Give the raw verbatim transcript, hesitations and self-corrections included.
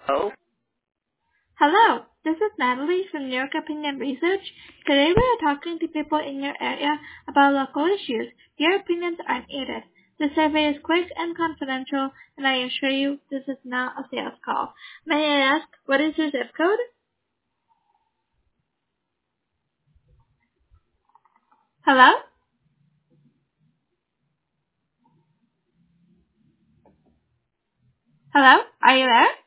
Oh, Hello, this is Natalie from New York Opinion Research. Today we are talking to people in your area about local issues. Your opinions are needed. The survey is quick and confidential, and I assure you this is not a sales call. May I ask, what is your zip code? Hello? Hello? Are you there?